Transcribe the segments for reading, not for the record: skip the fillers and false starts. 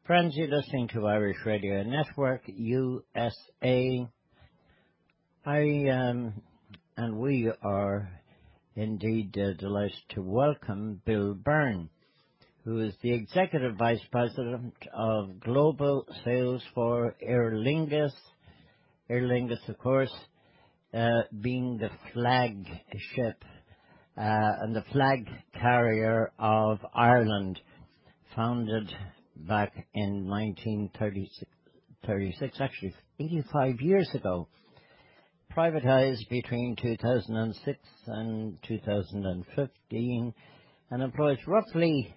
Friends, you're listening to Irish Radio Network, USA. And we are indeed delighted to welcome Bill Byrne, who is the Executive Vice President of Global Sales for Aer Lingus. Aer Lingus, of course, being the flagship and the flag carrier of Ireland, founded back in 1936, actually 85 years ago, privatized between 2006 and 2015, and employs roughly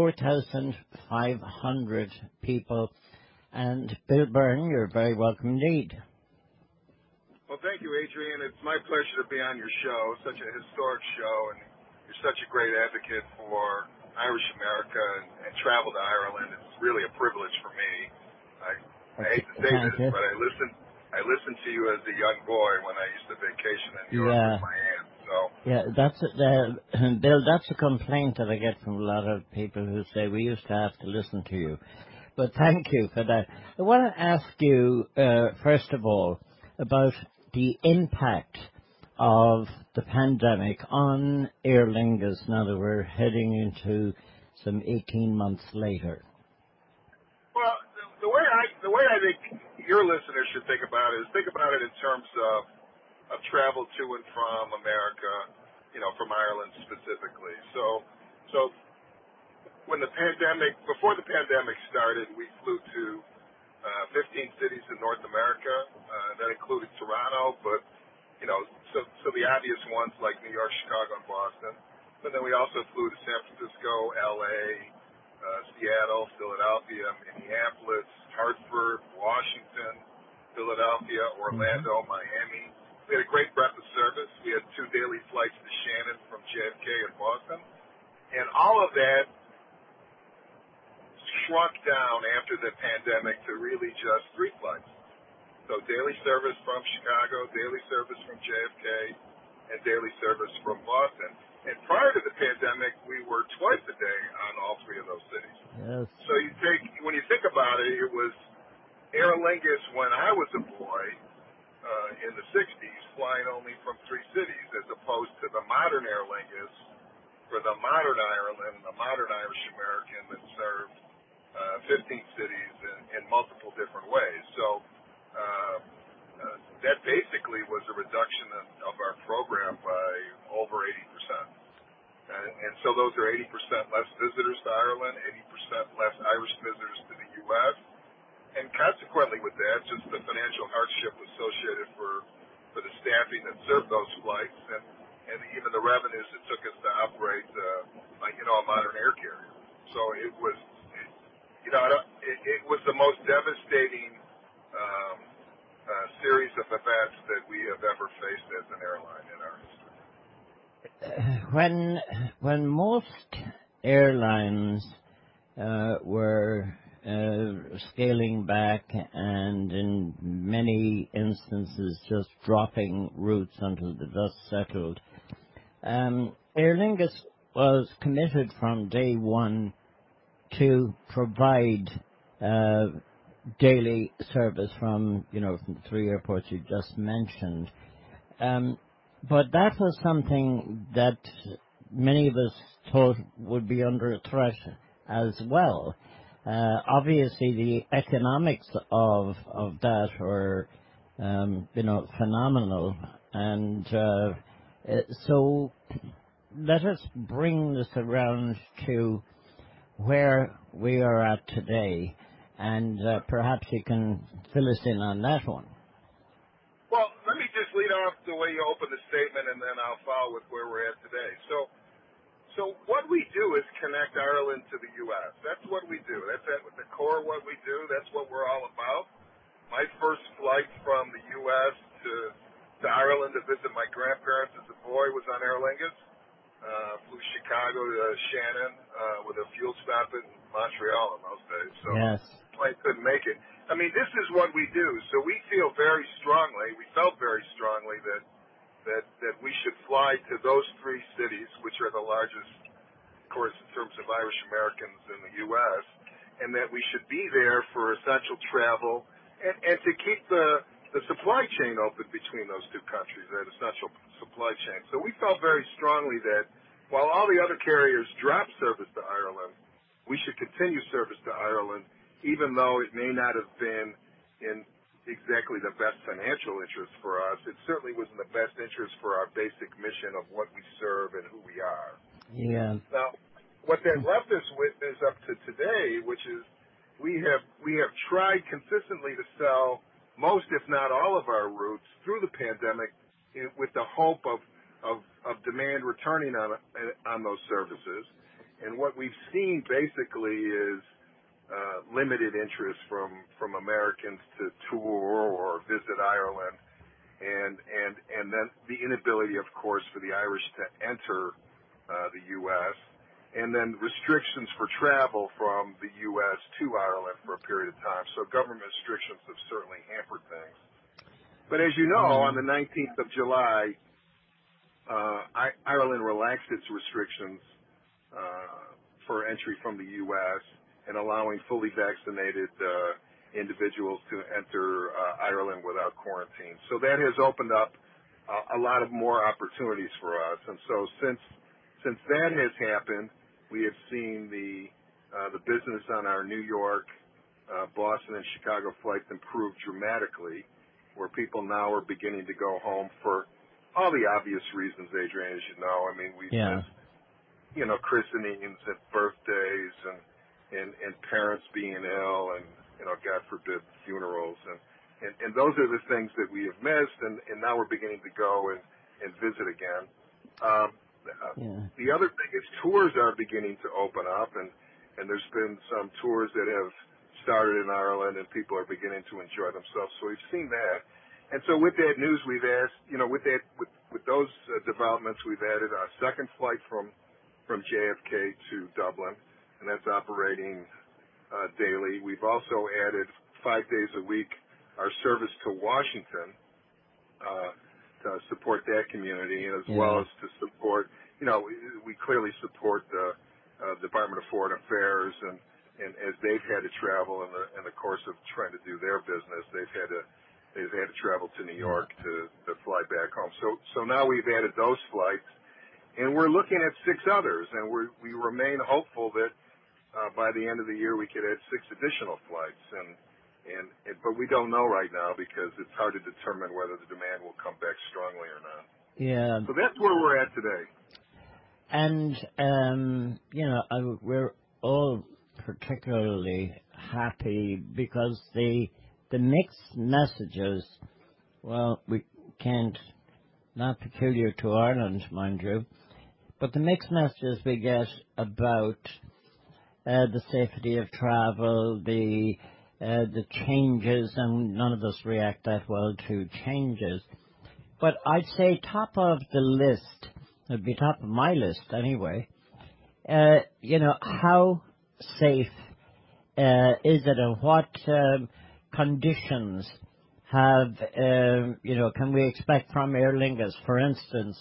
4,500 people. And Bill Byrne, you're very welcome indeed. Well, thank you, Adrian. It's my pleasure to be on your show, such a historic show, and you're such a great advocate for Irish America and travel to Ireland. It's really a privilege for me. I hate to say this, but I listened to you as a young boy when I used to vacation in New York with my aunt. So Bill, that's a complaint that I get from a lot of people who say we used to have to listen to you. But thank you for that. I want to ask you first of all about the impact of the pandemic on Aer Lingus now that we're heading into some 18 months later. Well, the way I think your listeners should think about it in terms of travel to and from America, from Ireland specifically. So before the pandemic started, we flew to 15 cities in North America. That included Toronto, but so the obvious ones like New York, Chicago, and Boston. But then we also flew to San Francisco, L.A., Seattle, Philadelphia, Minneapolis, Hartford, Washington, Philadelphia, Orlando, Miami. We had a great breadth of service. We had 2 daily flights to Shannon from JFK and Boston. And all of that shrunk down after the pandemic to really just 3 flights. So daily service from Chicago, daily service from JFK, and daily service from Boston. And prior to the pandemic, we were twice a day on all 3 of those cities. Yes. So when you think about it, it was Aer Lingus when I was a boy in the 60s, flying only from 3 cities, as opposed to the modern Aer Lingus for the modern Ireland, the modern Irish American that served 15 cities in multiple different ways. So that basically was a reduction of our program by over 80%. And so those are 80% less visitors to Ireland, 80% less Irish visitors to the U.S. And consequently with that, just the financial hardship associated for the staffing that served those flights and even the revenues it took us to operate a modern air carrier. So it was the most devastating series of events that we have ever faced as an airline in our history. When most airlines were scaling back and in many instances just dropping routes until the dust settled, Aer Lingus was committed from day one to provide daily service from the 3 airports you just mentioned. But that was something that many of us thought would be under threat as well. Obviously, the economics of that were, phenomenal. And so let us bring this around to where we are at today. And perhaps you can fill us in on that one. Well, let me just lead off the way you opened the statement, and then I'll follow with where we're at today. So what we do is connect Ireland to the U.S. That's what we do. That's at the core of what we do. That's what we're all about. My first flight from the U.S. to Ireland to visit my grandparents as a boy was on Aer Lingus. Flew Chicago to Shannon with a fuel stop in Montreal in those days. So yes. The plane couldn't make it. I mean, this is what we do. So we felt very strongly that we should fly to those 3 cities, which are the largest, of course, in terms of Irish Americans in the U.S., and that we should be there for essential travel and to keep the supply chain open between those two countries, that essential supply chain. So we felt very strongly that while all the other carriers dropped service to Ireland, we should continue service to Ireland, even though it may not have been in exactly the best financial interest for us. It certainly was in the best interest for our basic mission of what we serve and who we are. Yeah. Now, what that left us with is up to today, which is we have tried consistently to sell most, if not all, of our routes through the pandemic with the hope of demand returning on those services. And what we've seen basically is limited interest from Americans to tour or visit Ireland, and then the inability, of course, for the Irish to enter the U.S., and then restrictions for travel from the U.S. to Ireland for a period of time. So government restrictions have certainly hampered things. But as you know, on the 19th of July, Ireland relaxed its restrictions for entry from the U.S. and allowing fully vaccinated individuals to enter Ireland without quarantine. So that has opened up a lot of more opportunities for us. And so since that has happened, we have seen the business on our New York, Boston, and Chicago flights improve dramatically, where people now are beginning to go home for all the obvious reasons, Adrian, as you know. I mean, we've missed, christenings and birthdays and parents being ill and, God forbid, funerals. And those are the things that we have missed, and now we're beginning to go and visit again. The other thing is tours are beginning to open up, and there's been some tours that have started in Ireland, and people are beginning to enjoy themselves. So we've seen that. And so with that news, we've asked, with those developments, we've added a second flight from JFK to Dublin, and that's operating daily. We've also added 5 days a week our service to Washington, to support that community, as well as to support, we clearly support the Department of Foreign Affairs, and as they've had to travel in the course of trying to do their business, they've had to travel to New York to fly back home. So now we've added those flights, and we're looking at 6 others, and we remain hopeful that by the end of the year we could add 6 additional flights, but we don't know right now because it's hard to determine whether the demand will come back strongly or not. Yeah. So that's where we're at today. And, we're all particularly happy because the mixed messages, well, we can't, not peculiar to Ireland, mind you, but the mixed messages we get about the safety of travel, the changes, and none of us react that well to changes. But I'd say top of the list, it'd be top of my list anyway, how safe is it, and what conditions have, can we expect from Aer Lingus, for instance,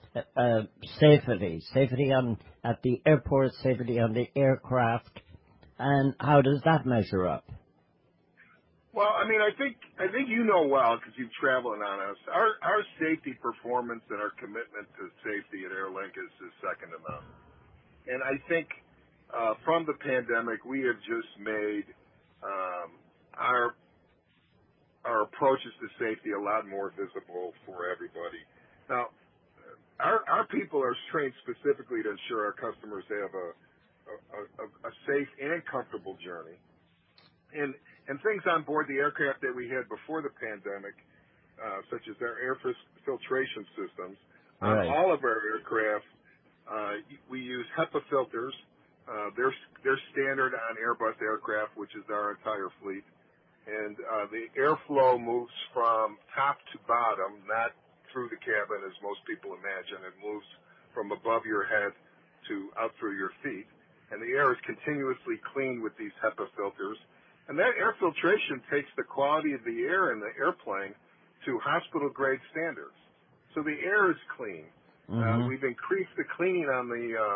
safety at the airport, safety on the aircraft, and how does that measure up? Well, I mean, I think you know well, because you've traveled on us. Our safety performance and our commitment to safety at Aer Lingus is second to none. And I think from the pandemic, we have just made our approaches to safety a lot more visible for everybody. Now, our people are trained specifically to ensure our customers have a safe and comfortable journey. And things on board the aircraft that we had before the pandemic, such as our air filtration systems, on all of our aircraft, we use HEPA filters. They're standard on Airbus aircraft, which is our entire fleet. And the airflow moves from top to bottom, not through the cabin as most people imagine. It moves from above your head to out through your feet. And the air is continuously cleaned with these HEPA filters. And that air filtration takes the quality of the air in the airplane to hospital-grade standards. So the air is clean. We've increased the cleaning on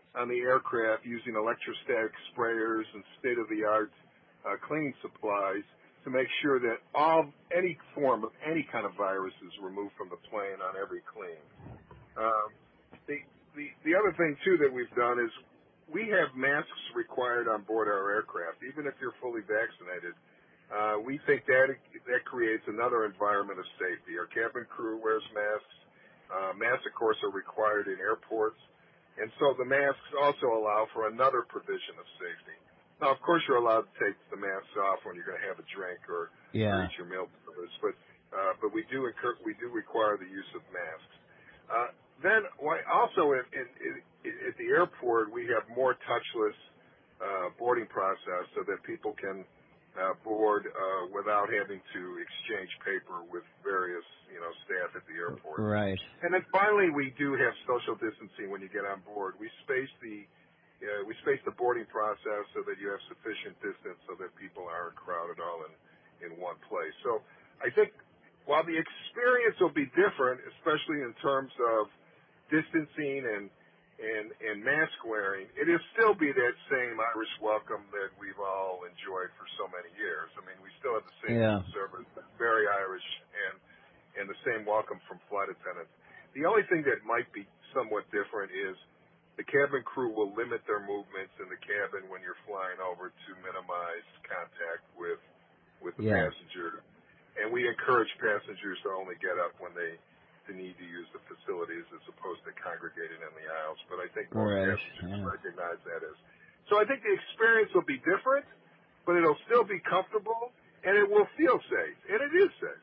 on the aircraft using electrostatic sprayers and state-of-the-art cleaning supplies to make sure that any form of any kind of virus is removed from the plane on every clean. Um, the other thing too that we've done is we have masks required on board our aircraft, even if you're fully vaccinated. We think that creates another environment of safety. Our cabin crew wears masks. Masks, of course, are required in airports, and so the masks also allow for another provision of safety. Now, of course, you're allowed to take the masks off when you're going to have a drink or eat your meal service, but we do require the use of masks. Then also at the airport, we have more touchless boarding process so that people can board without having to exchange paper with various staff at the airport. Right. And then finally, we do have social distancing when you get on board. We space the boarding process so that you have sufficient distance so that people aren't crowded all in one place. So I think while the experience will be different, especially in terms of distancing and mask wearing, it'll still be that same Irish welcome that we've all enjoyed for so many years. I mean, we still have the same service, very Irish, and the same welcome from flight attendants. The only thing that might be somewhat different is the cabin crew will limit their movements in the cabin when you're flying over to minimize contact with the passenger. And we encourage passengers to only get up when they need to use the facilities as opposed to congregating in the aisles. But I think most passengers recognize that as. So I think the experience will be different, but it'll still be comfortable, and it will feel safe, and it is safe.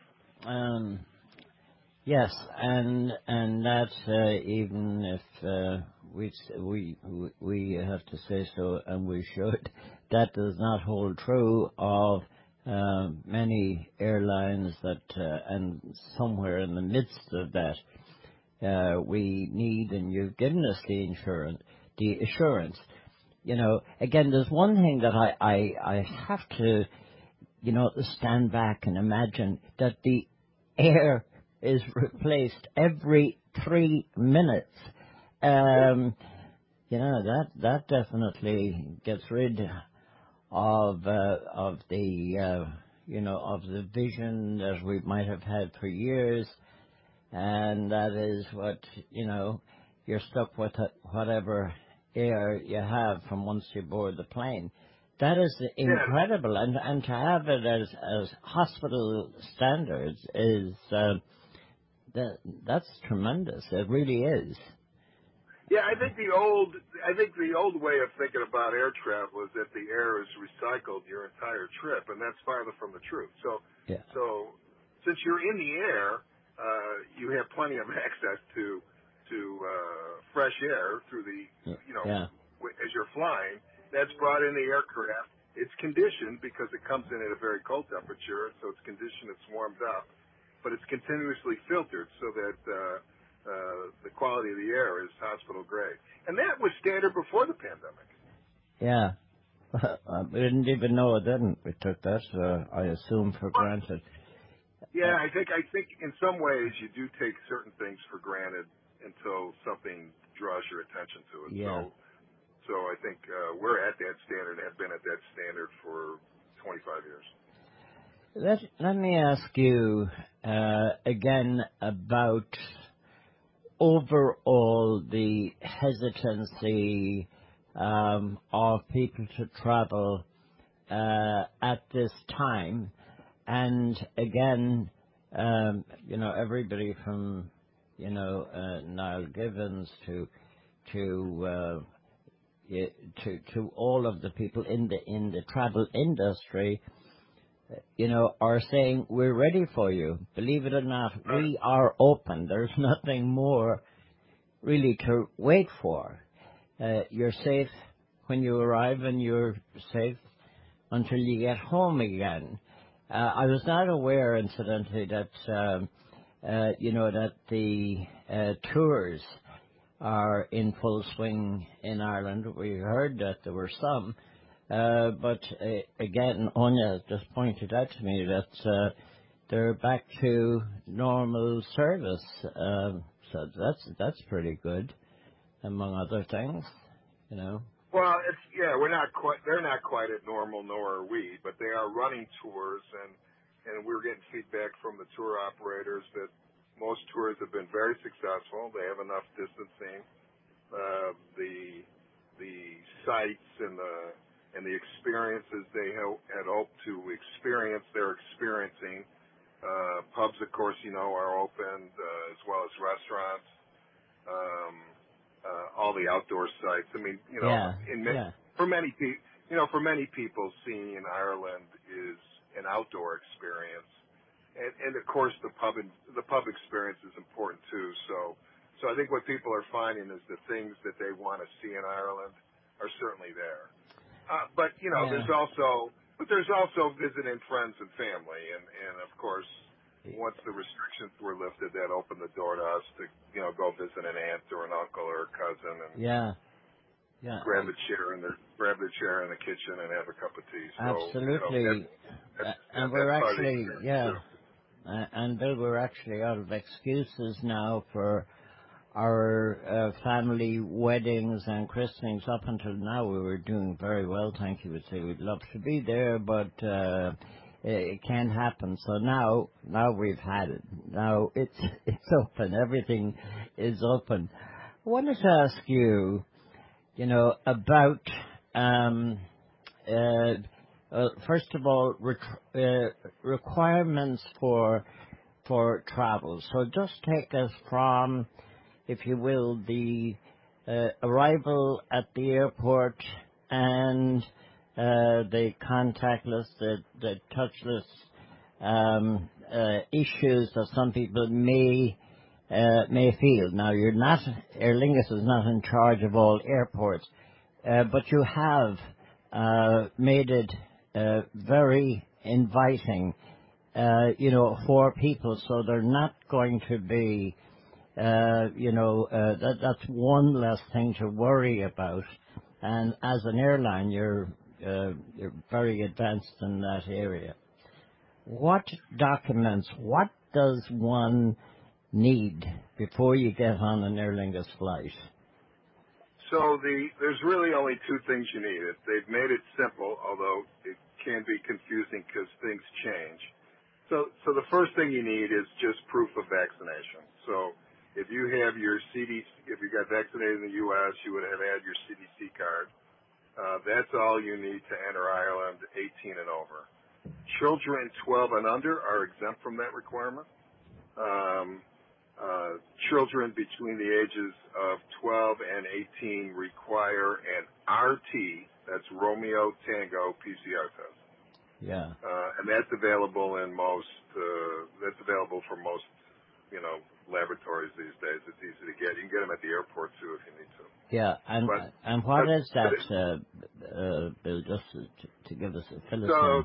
Yes, and that even if we have to say so, and we should, that does not hold true of many airlines that, and somewhere in the midst of that, we need, and you've given us the assurance. Again, there's one thing that I have to, stand back and imagine that the air is replaced every 3 minutes. That definitely gets rid of the vision that we might have had for years, and that is what you're stuck with whatever air you have from once you board the plane. That is incredible, and to have it as hospital standards is that's tremendous. It really is. Yeah, I think the old way of thinking about air travel is that the air is recycled your entire trip, and that's farther from the truth. So since you're in the air, you have plenty of access to fresh air through as you're flying. That's brought in the aircraft. It's conditioned because it comes in at a very cold temperature, so it's conditioned, it's warmed up, but it's continuously filtered so that the quality of the air is hospital grade. And that was standard before the pandemic. Yeah. We didn't even know it didn't. We took that, I assume, for granted. Yeah, I think in some ways you do take certain things for granted until something draws your attention to it. Yeah. So I think we're at that standard, have been at that standard for 25 years. Let me ask you again about overall the hesitancy of people to travel at this time. And again, everybody from, Niall Givens to all of the people in the travel industry, are saying, we're ready for you. Believe it or not, we are open. There's nothing more really to wait for. You're safe when you arrive, and you're safe until you get home again. I was not aware, incidentally, that that the tours are in full swing in Ireland. We heard that there were some, but again, Anya just pointed out to me that they're back to normal service. So that's pretty good, among other things. you know. Well, we're not quite. They're not quite at normal, nor are we. But they are running tours, and we're getting feedback from the tour operators that most tours have been very successful. They have enough distancing. The sites and the experiences they had hoped to experience, they're experiencing. Pubs, of course, are open, as well as restaurants. All the outdoor sites. I mean, for many people, seeing in Ireland is an outdoor experience, and of course the pub experience is important too. So I think what people are finding is the things that they want to see in Ireland are certainly there. But there's also visiting friends and family, and of course, once the restrictions were lifted, that opened the door to us to go visit an aunt or an uncle or a cousin, and grab the chair in the kitchen and have a cup of tea. So, absolutely, and we're actually and Bill, we're actually out of excuses now for our family weddings and christenings. Up until now, we were doing very well. Thank you. Would say we'd love to be there, but it can't happen. So now we've had it. Now it's open. Everything is open. I wanted to ask you, about first of all, requirements for travel. So just take us from, if you will, the arrival at the airport and the contactless, the touchless issues that some people may feel. Now, Aer Lingus is not in charge of all airports, but you have made it very inviting, for people, so they're not going to be, that's one less thing to worry about. And as an airline, you're very advanced in that area. What documents, what does one need before you get on an Aer Lingus flight? So there's really only two things you need. They've made it simple, although it can be confusing because things change. So the first thing you need is just proof of vaccination. So if you have your if you got vaccinated in the U.S., you would have had your CDC card. That's all you need to enter Ireland, 18 and over. Children 12 and under are exempt from that requirement. Children between the ages of 12 and 18 require an RT, that's Romeo Tango PCR test. Yeah. And that's available for most, laboratories these days. It's easy to get. You can get them at the airport too if you need to. Yeah, and what is that, Bill, just to give us a fill? So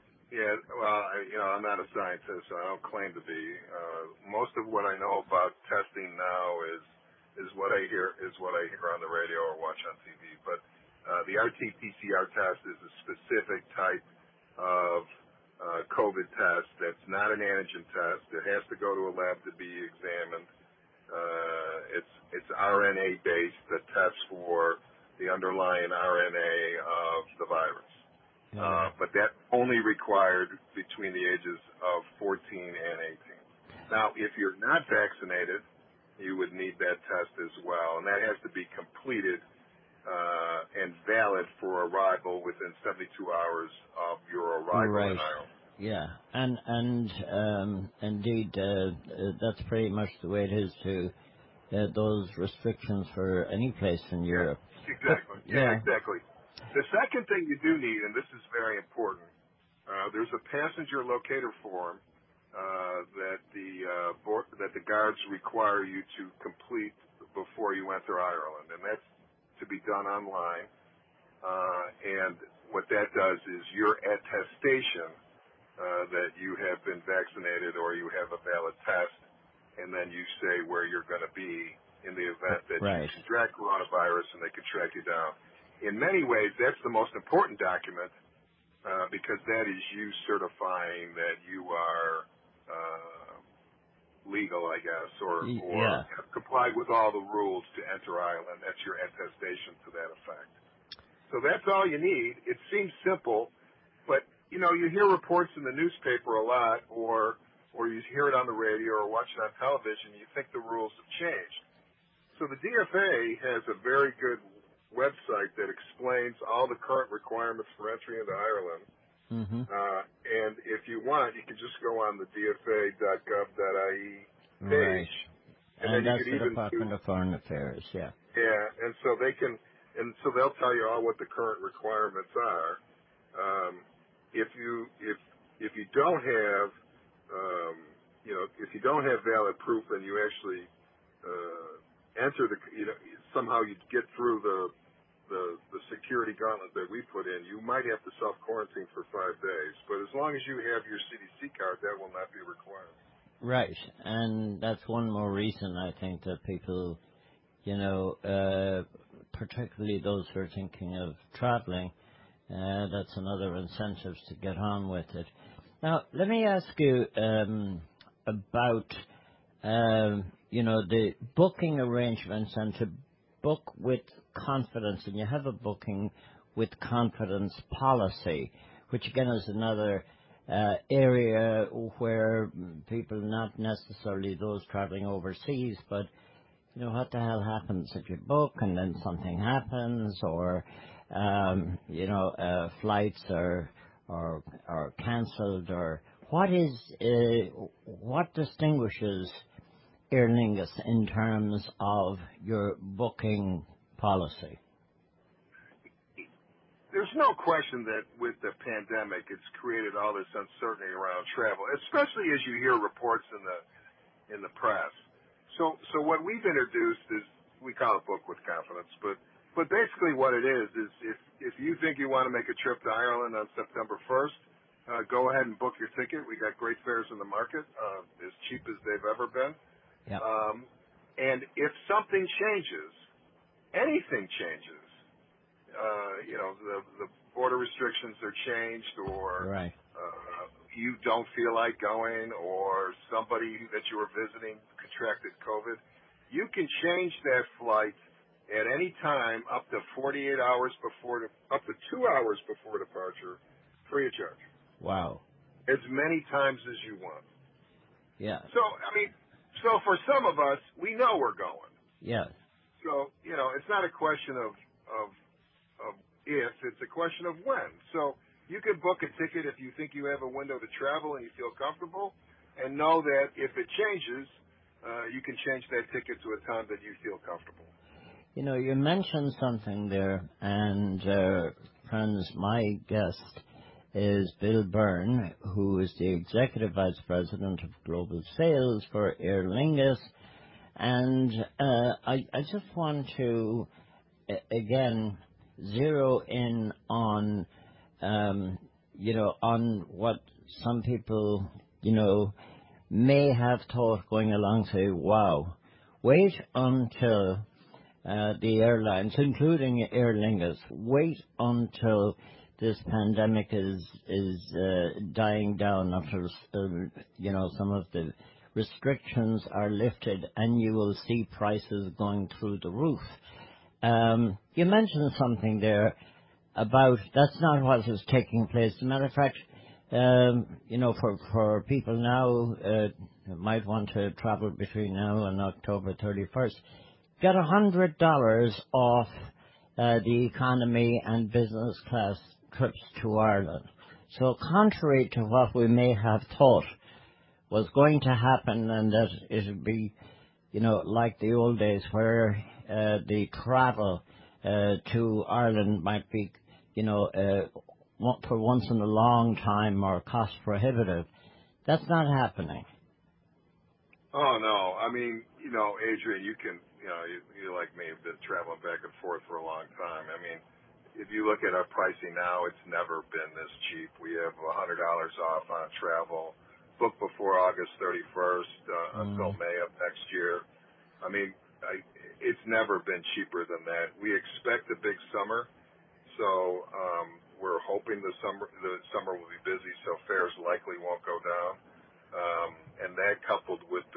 I'm not a scientist, so I don't claim to be. Most of what I know about testing now is what I hear on the radio or watch on TV. But the RT-PCR test is a specific type of COVID test that's not an antigen test. It has to go to a lab to be examined. It's RNA based that tests for the underlying RNA of the virus. But that only required between the ages of 14 and 18. Now, if you're not vaccinated, you would need that test as well, and that has to be completed and valid for arrival within 72 hours of your arrival in Ireland. Yeah, and indeed, that's pretty much the way it is to those restrictions for any place in Europe. Exactly. Exactly. The second thing you do need, and this is very important, there's a passenger locator form that the guards require you to complete before you enter Ireland, and that's to be done online. And what that does is your attestation that you have been vaccinated or you have a valid test, and then you say where you're going to be in the event that you contract coronavirus and they can track you down. In many ways, that's the most important document because that is you certifying that you are legal, I guess, or Yeah. have complied with all the rules to enter Ireland. That's your attestation to that effect. So that's all you need. It seems simple, but you hear reports in the newspaper a lot, or you hear it on the radio or watch it on television. You think the rules have changed. So the DFA has a very good website that explains all the current requirements for entry into Ireland. Mm-hmm. And if you want, you can just go on the dfa.gov.ie Right. page, and then And you that's could the even Department of Foreign Affairs, yeah. and so they'll tell you all what the current requirements are. If you don't have if you don't have valid proof and you actually enter somehow you get through the security gauntlet that we put in, you might have to self-quarantine for 5 days. But as long as you have your CDC card, that will not be required. Right. And that's one more reason, I think, that people, particularly those who are thinking of traveling, that's another incentive to get on with it. Now, let me ask you about, the booking arrangements and to book with confidence, and you have a booking with confidence policy, which again is another area where people, not necessarily those traveling overseas, but what the hell happens if you book and then something happens, or flights are cancelled, or what distinguishes Aer Lingus in terms of your booking policy? There's no question that with the pandemic, it's created all this uncertainty around travel, especially as you hear reports in the press. So what we've introduced is, we call it Book with Confidence, but basically what it is if you think you want to make a trip to Ireland on September 1st, go ahead and book your ticket. We got great fares in the market, as cheap as they've ever been. Yep. And if something changes, anything changes, the border restrictions are changed, or Right. You don't feel like going, or somebody that you were visiting contracted COVID, you can change that flight at any time up to 48 hours up to 2 hours before departure, free of charge. Wow. As many times as you want. Yeah. So for some of us, we know we're going. Yes. So, it's not a question of if, it's a question of when. So you can book a ticket if you think you have a window to travel and you feel comfortable, and know that if it changes, you can change that ticket to a time that you feel comfortable. You mentioned something there, and friends, my guest is Bill Byrne, who is the Executive Vice President of Global Sales for Aer Lingus. And I just want to, again, zero in on, on what some people, may have thought going along, say, wow, wait until the airlines, including Aer Lingus, wait until this pandemic is dying down, after some of the restrictions are lifted, and you will see prices going through the roof. You mentioned something there about that's not what is taking place. As a matter of fact, for people now who might want to travel between now and October 31st, get $100 off the economy and business class trips to Ireland. So contrary to what we may have thought was going to happen, and that it would be, like the old days where the travel to Ireland might be, for once in a long time more cost prohibitive. That's not happening. Oh, no. Adrian, you can, you like me, have been traveling back and forth for a long time. If you look at our pricing now, it's never been this cheap. We have $100 off on travel, booked before August 31st until May of next year. It's never been cheaper than that. We expect a big summer, so we're hoping the summer will be busy, so fares likely won't go down. And that, coupled with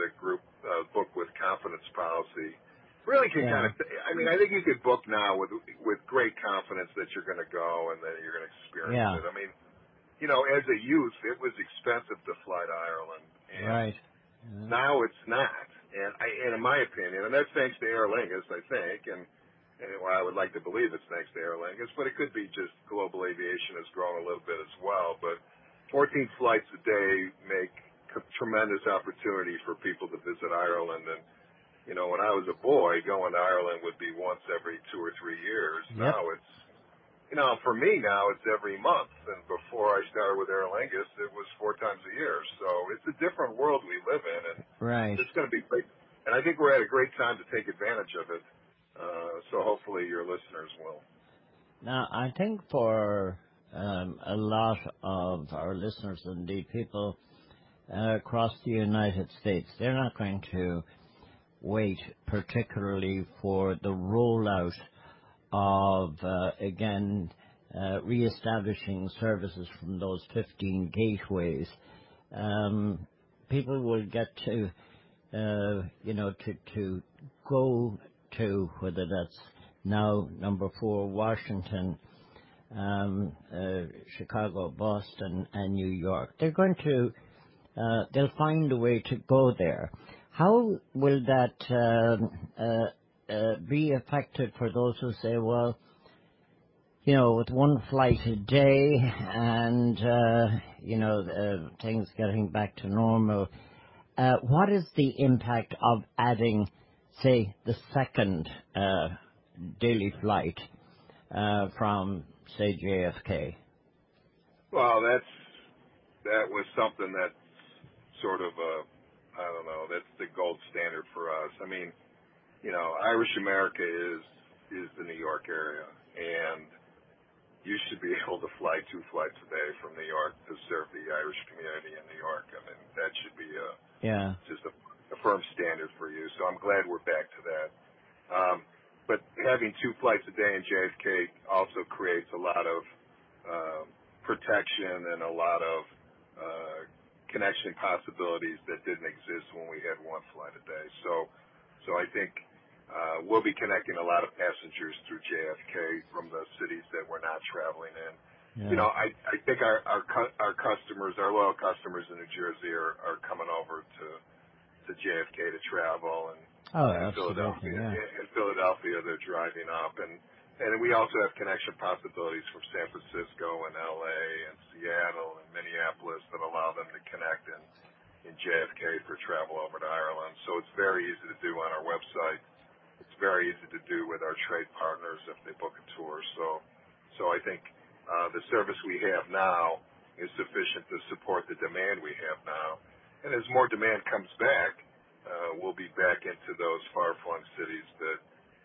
the group book with confidence policy, really can kind of. I mean, I think you could book now with great confidence that you're going to go and that you're going to experience it. I mean, you know, as a youth, it was expensive to fly to Ireland, and now it's not. And in my opinion, and that's thanks to Aer Lingus, I think, and well, I would like to believe it's thanks to Aer Lingus, but it could be just global aviation has grown a little bit as well. But 14 flights a day make a tremendous opportunity for people to visit Ireland. And, you know, when I was a boy, going to Ireland would be once every 2 or 3 years. Now it's, you know, for me now it's every month. And before I started with Aer Lingus, it was 4 times a year. So it's a different world we live in. And it's going to be great. And I think we're at a great time to take advantage of it. So hopefully your listeners will. Now, I think for a lot of our listeners, indeed people across the United States, they're not going to wait particularly for the rollout of, reestablishing services from those 15 gateways. People will get to, to go to, whether that's now number 4 Washington, Chicago, Boston, and New York. They're going to, they'll find a way to go there. How will that be affected for those who say, well, you know, with 1 flight a day and, things getting back to normal, what is the impact of adding, say, the second daily flight from, say, JFK? Well, that was something that's sort of I don't know, that's the gold standard for us. I mean, you know, Irish America is the New York area, and you should be able to fly 2 flights a day from New York to serve the Irish community in New York. I mean, that should be just a firm standard for you. So I'm glad we're back to that. But having 2 flights a day in JFK also creates a lot of protection and a lot of connection possibilities that didn't exist when we had 1 flight a day. So I think we'll be connecting a lot of passengers through JFK from the cities that we're not traveling in. Yeah. You know, I think our customers, our loyal customers in New Jersey are coming over to JFK to travel, and Philadelphia they're driving up, and we also have connection possibilities from San Francisco and LA and Seattle and Minneapolis that allow them to connect in JFK for travel over to Ireland. So it's very easy to do on our website. It's very easy to do with our trade partners if they book a tour. So I think the service we have now is sufficient to support the demand we have now. And as more demand comes back, we'll be back into those far-flung cities that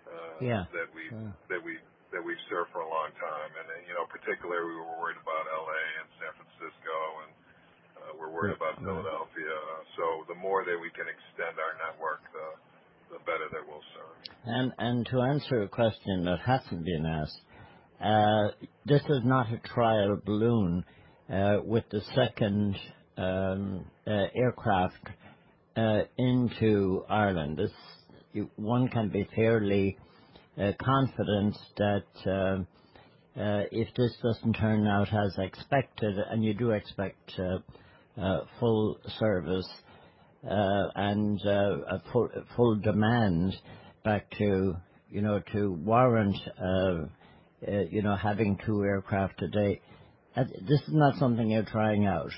we've served for a long time. And you know, particularly we were worried about LA and San Francisco, and we're worried about Philadelphia. So the more that we can extend our network, the better that we'll serve. And to answer a question that hasn't been asked, this is not a trial balloon with the second aircraft into Ireland. One can be fairly confident that if this doesn't turn out as expected, and you do expect full service and a full demand back to warrant having 2 aircraft a day. This is not something you're trying out.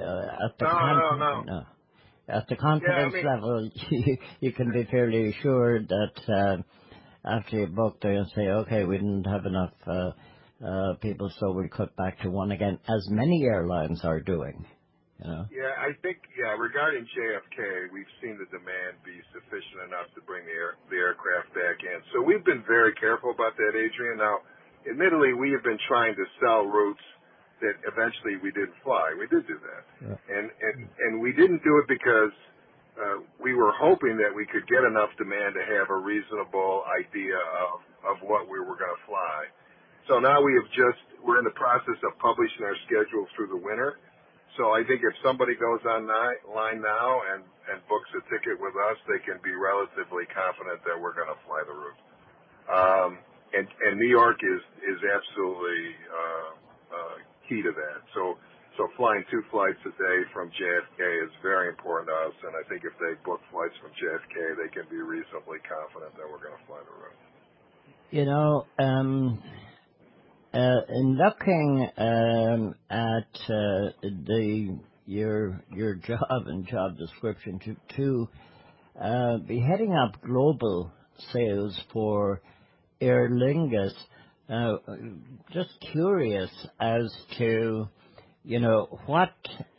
No. At the confidence level, you can be fairly assured that after you book, they'll say, okay, we didn't have enough people, so we'll cut back to 1 again, as many airlines are doing. Yeah, I think, regarding JFK, we've seen the demand be sufficient enough to bring the aircraft back in. So we've been very careful about that, Adrian. Now, admittedly, we have been trying to sell routes that eventually we didn't fly. We did do that. Yeah. And we didn't do it because we were hoping that we could get enough demand to have a reasonable idea of what we were going to fly. So now we're in the process of publishing our schedule through the winter. So I think if somebody goes online now and books a ticket with us, they can be relatively confident that we're going to fly the route. And New York is absolutely key to that. So flying 2 flights a day from JFK is very important to us, and I think if they book flights from JFK, they can be reasonably confident that we're going to fly the route. You know, in looking at your job and job description to be heading up global sales for Aer Lingus, just curious as to, you know, what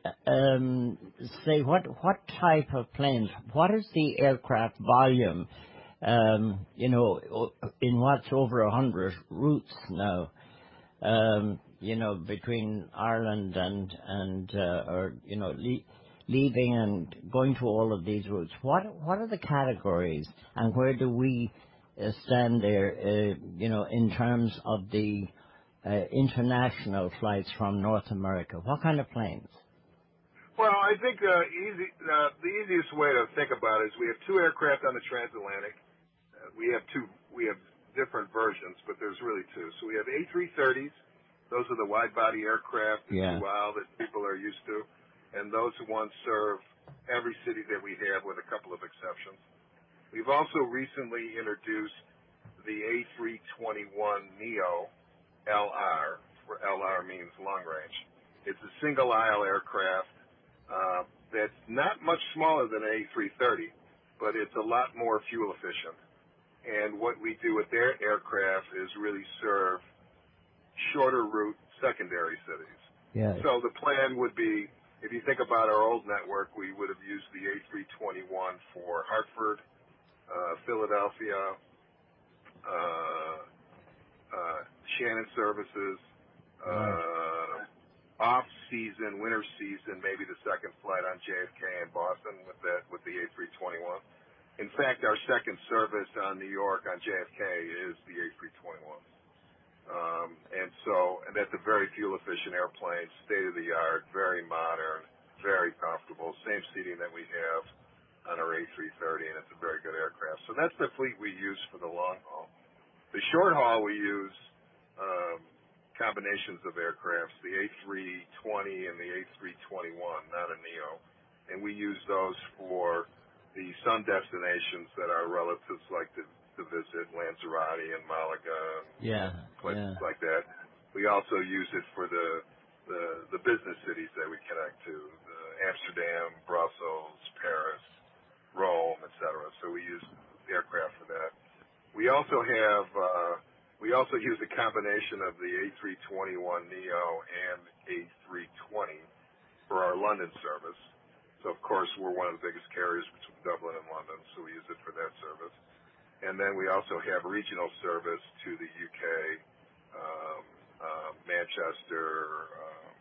type of planes, what is the aircraft volume, you know, in what's over 100 routes now, you know, between Ireland and or, you know, leaving and going to all of these routes. What are the categories, and where do we stand there, you know, in terms of the international flights from North America? What kind of planes? Well, I think the easiest way to think about it is we have 2 aircraft on the transatlantic. We have different versions, but there's really 2. So we have A330s. Those are the wide-body aircraft, that people are used to, and those ones serve every city that we have, with a couple of exceptions. We've also recently introduced the A321neo LR, where LR means long range. It's a single-aisle aircraft that's not much smaller than an A330, but it's a lot more fuel efficient. And what we do with their aircraft is really serve shorter route secondary cities. Yeah. So the plan would be, if you think about our old network, we would have used the A321 for Hartford, Philadelphia, Shannon services, off-season, winter season, maybe the second flight on JFK and Boston with the A321. In fact, our second service on New York on JFK is the A321. And that's a very fuel-efficient airplane, state-of-the-art, very modern, very comfortable, same seating that we have on our A330, and it's a very good aircraft. So that's the fleet we use for the long haul. The short haul, we use combinations of aircrafts, the A320 and the A321, not a Neo, and we use those for the sun destinations that our relatives like to visit, Lanzarote and Malaga, places like that. We also use it for the business cities that we connect to, Amsterdam, Brussels, Paris, Rome, etc. So we use aircraft for that. We also use a combination of the A321neo and A320 for our London service. So of course we're one of the biggest carriers between Dublin and London, so we use it for that service. And then we also have regional service to the UK, Manchester,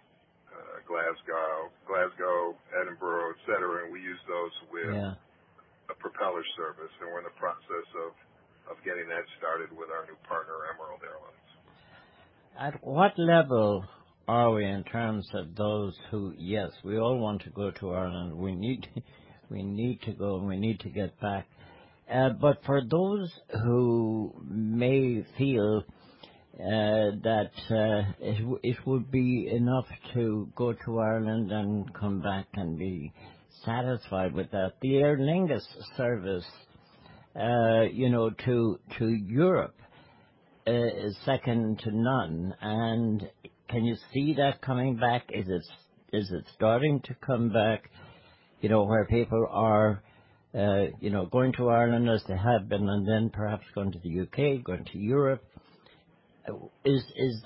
Glasgow, Edinburgh, etc. And we use those with a propeller service, and we're in the process of getting that started with our new partner, Emerald Airlines. At what level are we in terms of those who, yes, we all want to go to Ireland, we need to go and we need to get back. But for those who may feel that it would be enough to go to Ireland and come back and be satisfied with that, the Aer Lingus service, you know, to Europe is second to none. And can you see that coming back? Is it starting to come back? You know, where people are, you know, going to Ireland as they have been, and then perhaps going to the UK, going to Europe. Is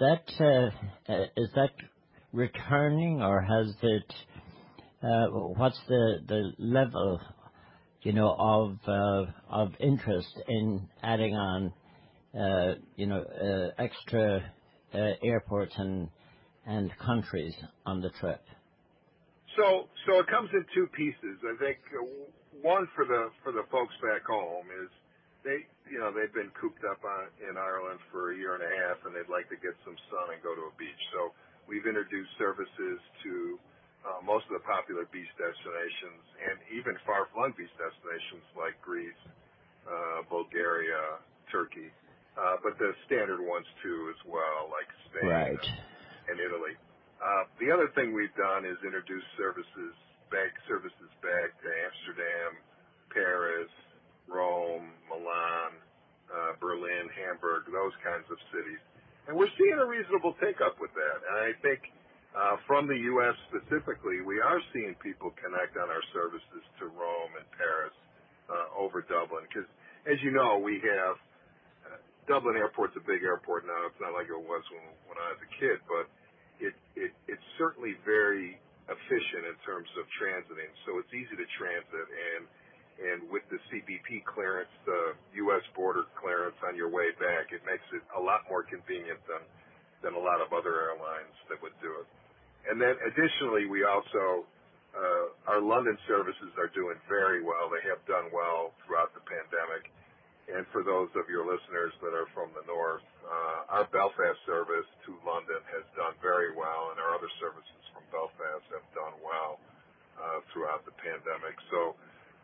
that returning, or has it? What's the level, you know, of interest in adding on, you know, extra airports and countries on the trip? So it comes in 2 pieces. I think one for the folks back home is they've been cooped up in Ireland for a year and a half, and they'd like to get some sun and go to a beach. So we've introduced services to most of the popular beach destinations and even far-flung beach destinations like Greece, Bulgaria, Turkey, but the standard ones too as well, like Spain Right. and Italy. The other thing we've done is introduce bank services back to Amsterdam, Paris, Rome, Milan, Berlin, Hamburg, those kinds of cities. And we're seeing a reasonable take-up with that. And I think from the U.S. specifically, we are seeing people connect on our services to Rome and Paris over Dublin. Because, as you know, we have Dublin Airport's a big airport now. It's not like it was when I was a kid, but it's certainly very efficient in terms of transiting. So it's easy to transit, and with the CBP clearance, the U.S. border clearance on your way back, it makes it a lot more convenient than a lot of other airlines that would do it. And then additionally, we also, our London services are doing very well. They have done well throughout the pandemic. And for those of your listeners that are from the north, our Belfast service to London has done very well, and our other services from Belfast have done well throughout the pandemic. So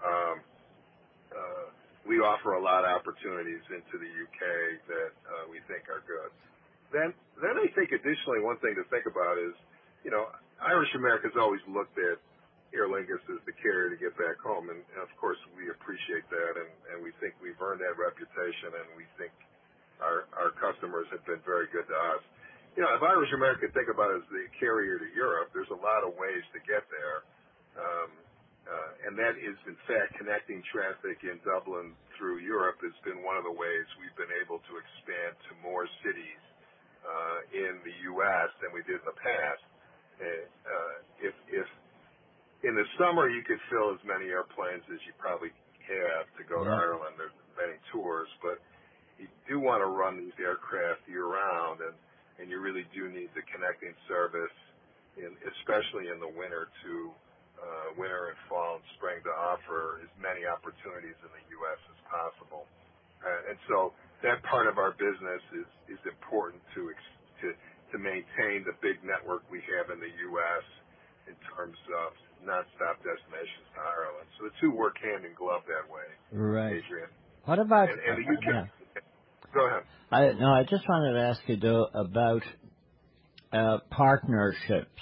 we offer a lot of opportunities into the UK that we think are good. Then I think additionally one thing to think about is, you know, Irish America's always looked at Aer Lingus as the carrier to get back home, and of course we appreciate that, and we think we've earned that reputation, and we think our customers have been very good to us. You know, if Irish America think about it as the carrier to Europe, there's a lot of ways to get there, and that is in fact connecting traffic in Dublin through Europe has been one of the ways we've been able to expand to more cities in the U.S. than we did in the past. If in the summer you could fill as many airplanes as you probably have to go to Ireland, there's many tours, but you do want to run these aircraft year-round, and you really do need the connecting service, especially in the winter winter and fall and spring, to offer as many opportunities in the U.S. as possible. And so that part of our business is important to maintain the big network we have in the U.S. in terms of nonstop destinations to Ireland. So the two work hand in glove that way, Right. Adrian. What about... And the UK... Go ahead. I just wanted to ask you, though, about partnerships.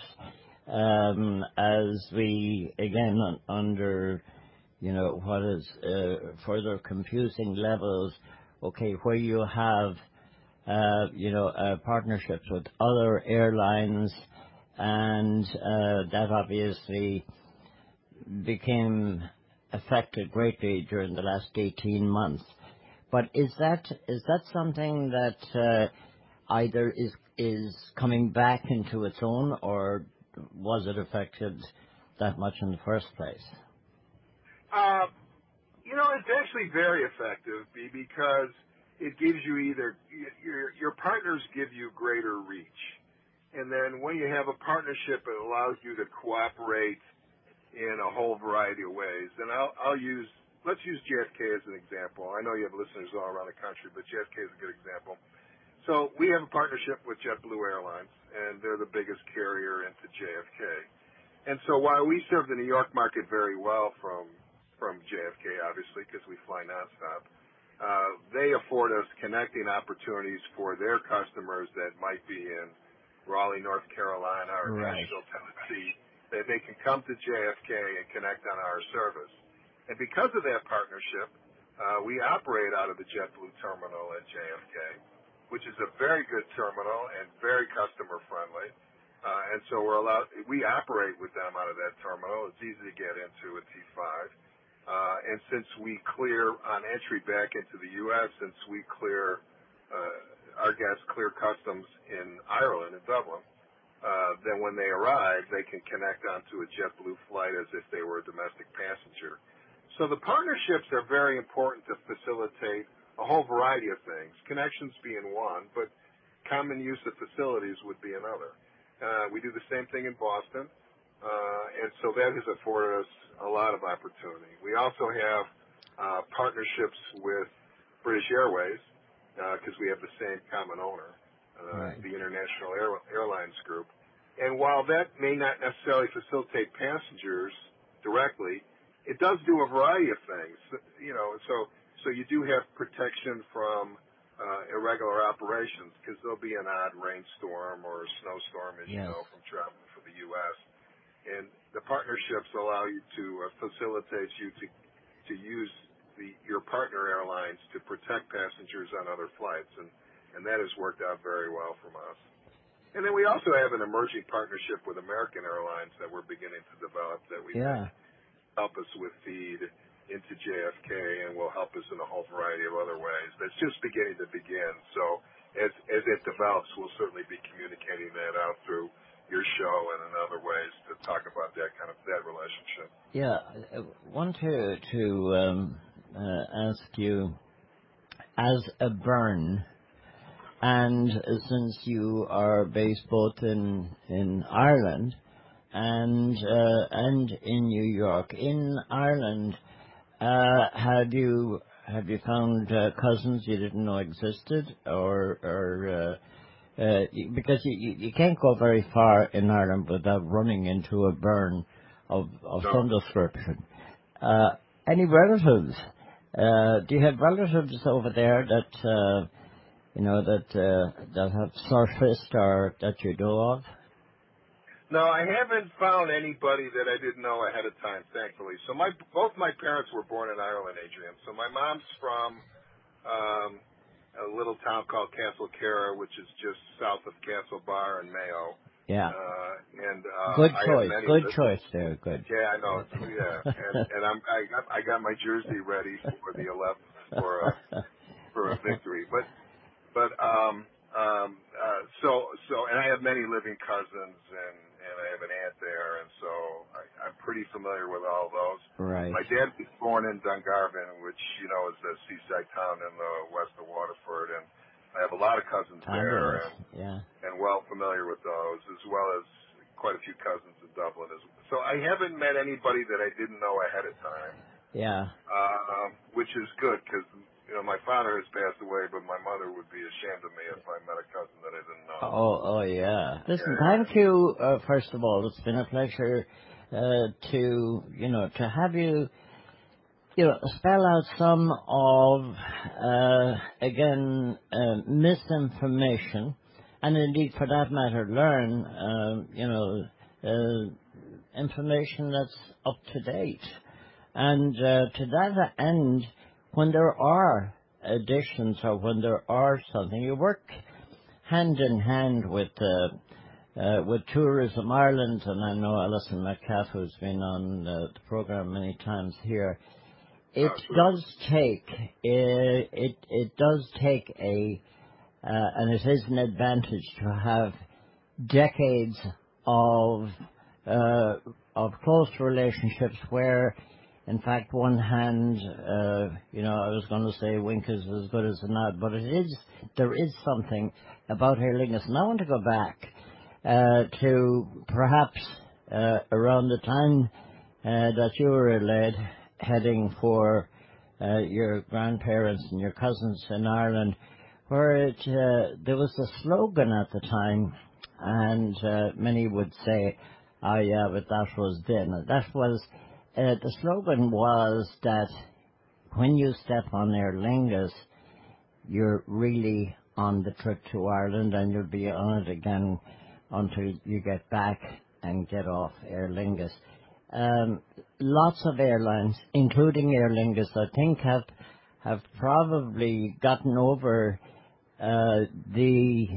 As we, again, under, you know, what is further confusing levels, okay, where you have, partnerships with other airlines, and that obviously became affected greatly during the last 18 months. But is that something that either is coming back into its own, or was it affected that much in the first place? It's actually very effective because it gives you either your partners give you greater reach, and then when you have a partnership, it allows you to cooperate in a whole variety of ways. And let's use JFK as an example. I know you have listeners all around the country, but JFK is a good example. So we have a partnership with JetBlue Airlines, and they're the biggest carrier into JFK. And so while we serve the New York market very well from JFK, obviously, because we fly nonstop, they afford us connecting opportunities for their customers that might be in Raleigh, North Carolina, or Nashville, Tennessee, that they can come to JFK and connect on our service. And because of that partnership, we operate out of the JetBlue terminal at JFK, which is a very good terminal and very customer friendly. And so we operate with them out of that terminal. It's easy to get into a T5. And since we clear on entry back into the U.S., since we clear, our guests clear customs in Ireland, in Dublin, then when they arrive, they can connect onto a JetBlue flight as if they were a domestic passenger. So the partnerships are very important to facilitate a whole variety of things, connections being one, but common use of facilities would be another. We do the same thing in Boston, and so that has afforded us a lot of opportunity. We also have partnerships with British Airways because we have the same common owner, the International Airlines Group. And while that may not necessarily facilitate passengers directly, it does do a variety of things. So you do have protection from irregular operations because there'll be an odd rainstorm or a snowstorm, as you Yes. know, from traveling for the U.S. And the partnerships allow you to facilitate you to use your partner airlines to protect passengers on other flights, and that has worked out very well from us. And then we also have an emerging partnership with American Airlines that we're beginning to develop that we think help us with feed into JFK and will help us in a whole variety of other ways. That's just beginning to begin. So as it develops, we'll certainly be communicating that out through your show and in other ways to talk about that relationship. Yeah, I want to ask you, as a Byrne, and since you are based both in Ireland and in New York, in Ireland, have you found cousins you didn't know existed, or because you can't go very far in Ireland without running into a Byrne of some description. Any relatives? Do you have relatives over there that that have surfaced or that you know of? No, I haven't found anybody that I didn't know ahead of time, thankfully. So both my parents were born in Ireland, Adrian. So my mom's from a little town called Castlecara, which is just south of Castlebar and Mayo. Yeah. Good choice. Good choice there. Good. Yeah, I know. Yeah, and I got my jersey ready for the 11th for a victory. But and I have many living cousins, and I have an aunt there, and so I'm pretty familiar with all those. Right. My dad was born in Dungarvan, which is a seaside town in the west of Waterford, and I have a lot of cousins there, and well familiar with those, as well as quite a few cousins in Dublin as well. So I haven't met anybody that I didn't know ahead of time. Yeah. Which is good because my father has passed away, but my mother would be ashamed of me if I met a cousin that I didn't know. Oh yeah. Listen, thank you. First of all, it's been a pleasure to have you spell out some of misinformation, and indeed, for that matter, learn information that's up to date. And to that end, when there are additions or when there are something, you work hand in hand with Tourism Ireland, and I know Alison Metcalf, who's been on the program many times here. It does take and it is an advantage to have decades of close relationships where, in fact, one hand, I was going to say wink is as good as a nod, but there is something about Aer Lingus. And I want to go back to perhaps around the time that you were led heading for your grandparents and your cousins in Ireland, where there was a slogan at the time, and many would say, "Oh yeah, but that was then." That was the slogan was that when you step on Aer Lingus, you're really on the trip to Ireland, and you'll be on it again until you get back and get off Aer Lingus. Lots of airlines, including Aer Lingus, I think have probably gotten over the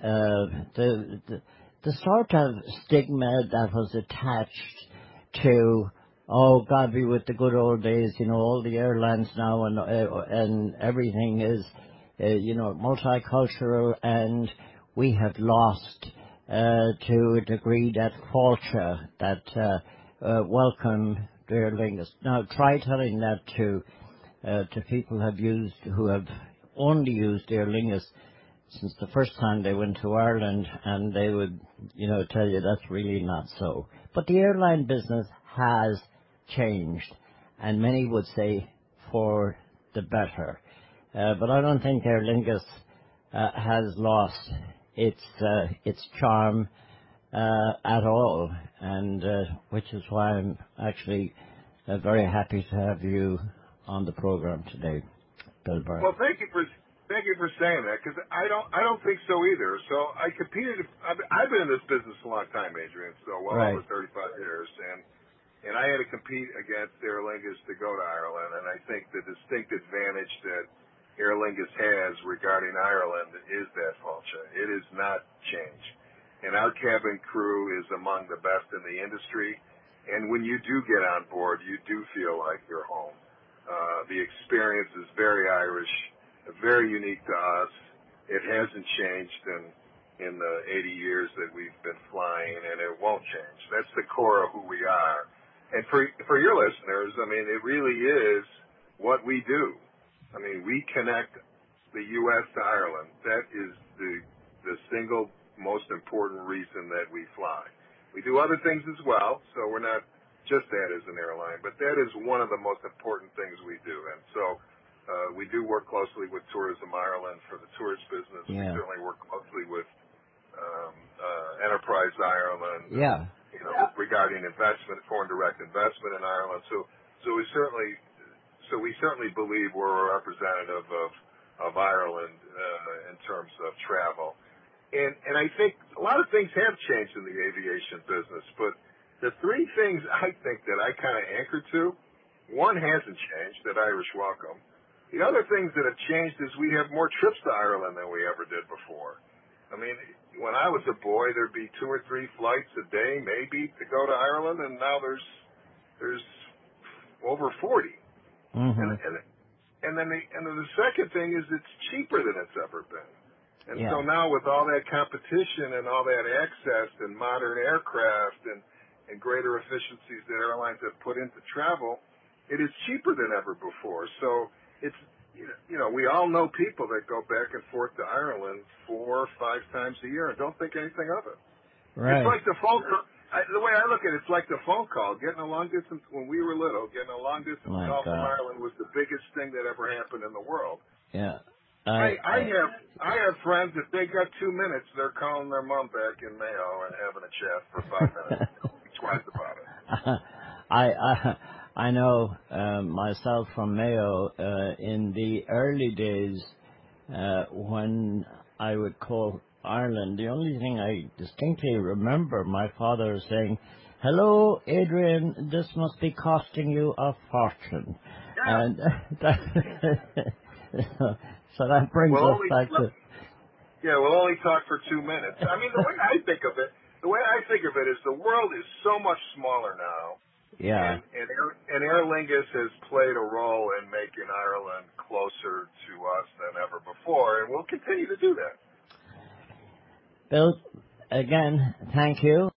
sort of stigma that was attached to, oh God, we with the good old days, all the airlines now and everything is multicultural, and we have lost to a degree that culture that welcome to Aer Lingus. Now try telling that to people who have only used Aer Lingus since the first time they went to Ireland, and they would tell you that's really not so. But the airline business has changed, and many would say for the better. But I don't think Aer Lingus has lost its charm at all, and which is why I'm actually very happy to have you on the program today, Bill Byrne. Well, thank you for saying that, because I don't think so either. So I competed. I've been in this business a long time, Adrian. So Right. over 35 years, and I had to compete against Aer Lingus to go to Ireland. And I think the distinct advantage that Aer Lingus has regarding Ireland is that culture. It has not changed. And our cabin crew is among the best in the industry. And when you do get on board, you do feel like you're home. The experience is very Irish, very unique to us. It hasn't changed in the 80 years that we've been flying, and it won't change. That's the core of who we are. And for your listeners, I mean, it really is what we do. I mean, we connect the U.S. to Ireland. That is the single most important reason that we fly. We do other things as well, so we're not just that as an airline, but that is one of the most important things we do. And so we do work closely with Tourism Ireland for the tourist business. Yeah. We certainly work closely with Enterprise Ireland, Yeah. Regarding investment, foreign direct investment in Ireland. So we certainly believe we're a representative of Ireland in terms of travel. And I think a lot of things have changed in the aviation business, but the three things I think that I kind of anchor to, one hasn't changed, that Irish welcome. The other things that have changed is we have more trips to Ireland than we ever did before. I mean, when I was a boy, there'd be 2 or 3 flights a day, maybe, to go to Ireland, and now there's over 40. Mm-hmm. And then the second thing is it's cheaper than it's ever been. And Yeah. so now with all that competition and all that access and modern aircraft and greater efficiencies that airlines have put into travel, it is cheaper than ever before. So it's, we all know people that go back and forth to Ireland 4 or 5 times a year and don't think anything of it. Right. It's like the phone call. The way I look at it, it's like the phone call. Getting a long distance, when we were little, getting a long distance call from Ireland was the biggest thing that ever happened in the world. Yeah. I have friends, if they got 2 minutes, they're calling their mom back in Mayo and having a chat for 5 minutes. Twice about it. I know myself from Mayo in the early days when I would call Ireland. The only thing I distinctly remember my father saying, "Hello, Adrian, this must be costing you a fortune," Yeah. and so that brings us back to. Yeah, we'll only talk for 2 minutes. I mean, the way I think of it is the world is so much smaller now. Yeah. And Aer Lingus has played a role in making Ireland closer to us than ever before, and we'll continue to do that. Bill, again, thank you.